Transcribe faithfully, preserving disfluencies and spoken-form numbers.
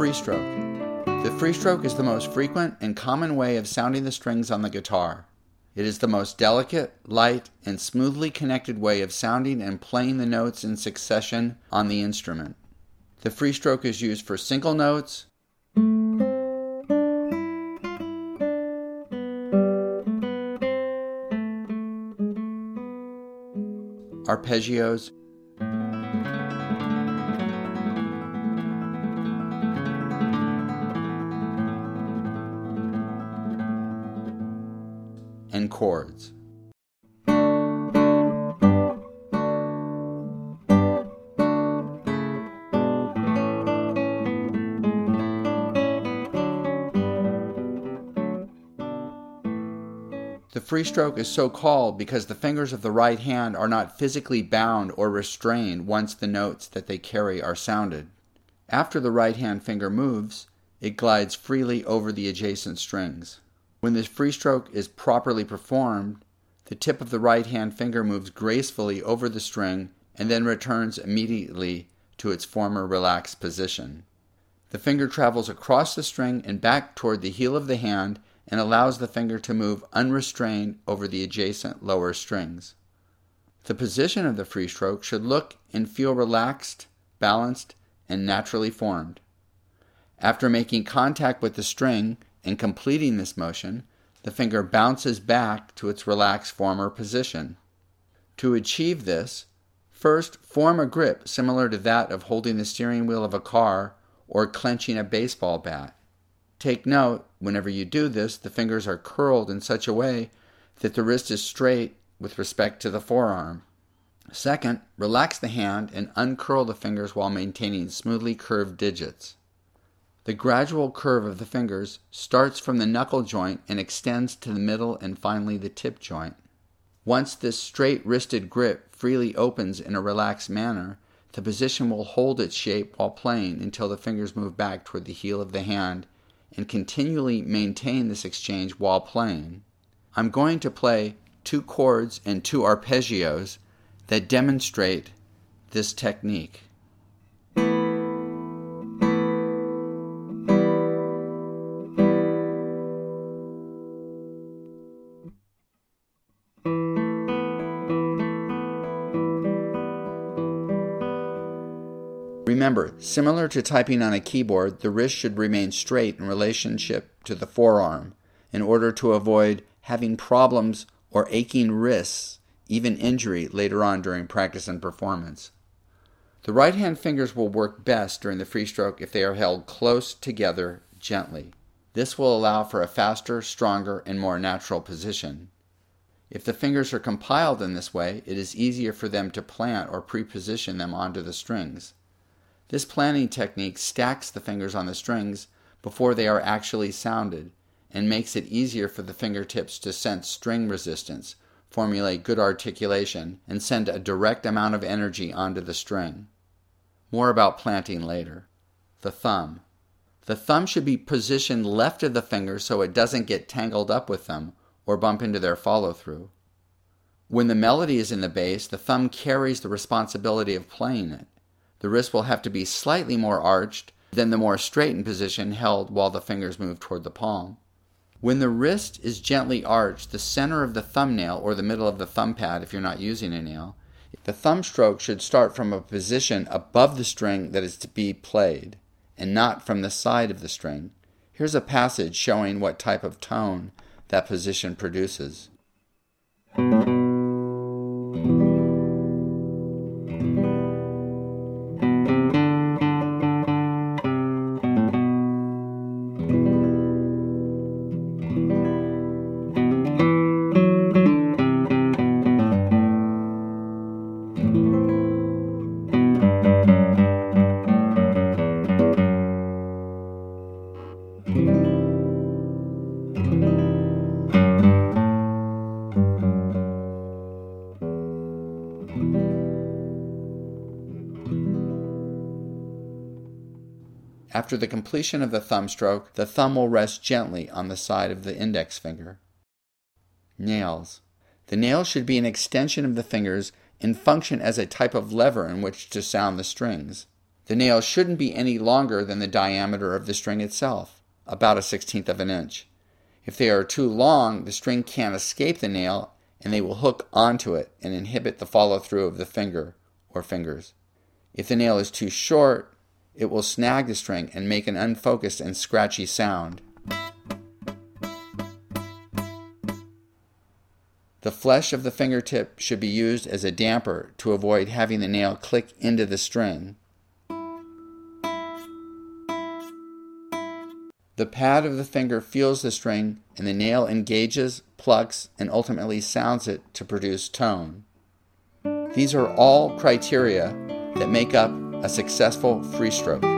free stroke. The free stroke is the most frequent and common way of sounding the strings on the guitar. It is the most delicate, light, and smoothly connected way of sounding and playing the notes in succession on the instrument. The free stroke is used for single notes, arpeggios, and chords. The free stroke is so called because the fingers of the right hand are not physically bound or restrained once the notes that they carry are sounded. After the right hand finger moves, it glides freely over the adjacent strings. When the free stroke is properly performed, the tip of the right hand finger moves gracefully over the string and then returns immediately to its former relaxed position. The finger travels across the string and back toward the heel of the hand and allows the finger to move unrestrained over the adjacent lower strings. The position of the free stroke should look and feel relaxed, balanced, and naturally formed. After making contact with the string and completing this motion, the finger bounces back to its relaxed former position. To achieve this, first form a grip similar to that of holding the steering wheel of a car or clenching a baseball bat. Take note, whenever you do this, the fingers are curled in such a way that the wrist is straight with respect to the forearm. Second, relax the hand and uncurl the fingers while maintaining smoothly curved digits. The gradual curve of the fingers starts from the knuckle joint and extends to the middle and finally the tip joint. Once this straight-wristed grip freely opens in a relaxed manner, the position will hold its shape while playing until the fingers move back toward the heel of the hand and continually maintain this exchange while playing. I'm going to play two chords and two arpeggios that demonstrate this technique. Remember, similar to typing on a keyboard, the wrist should remain straight in relationship to the forearm in order to avoid having problems or aching wrists, even injury later on during practice and performance. The right hand fingers will work best during the free stroke if they are held close together gently. This will allow for a faster, stronger, and more natural position. If the fingers are compiled in this way, it is easier for them to plant or pre-position them onto the strings. This planting technique stacks the fingers on the strings before they are actually sounded and makes it easier for the fingertips to sense string resistance, formulate good articulation, and send a direct amount of energy onto the string. More about planting later. The thumb. The thumb should be positioned left of the fingers so it doesn't get tangled up with them or bump into their follow-through. When the melody is in the bass, the thumb carries the responsibility of playing it. The wrist will have to be slightly more arched than the more straightened position held while the fingers move toward the palm. When the wrist is gently arched, the center of the thumbnail, or the middle of the thumb pad if you're not using a nail, the thumb stroke should start from a position above the string that is to be played, and not from the side of the string. Here's a passage showing what type of tone that position produces. After the completion of the thumb stroke, the thumb will rest gently on the side of the index finger. Nails. The nails should be an extension of the fingers and function as a type of lever in which to sound the strings. The nail shouldn't be any longer than the diameter of the string itself, about a sixteenth of an inch. If they are too long, the string can't escape the nail, and they will hook onto it and inhibit the follow-through of the finger or fingers. If the nail is too short, it will snag the string and make an unfocused and scratchy sound. The flesh of the fingertip should be used as a damper to avoid having the nail click into the string. The pad of the finger feels the string, and the nail engages, plucks, and ultimately sounds it to produce tone. These are all criteria that make up a successful free stroke.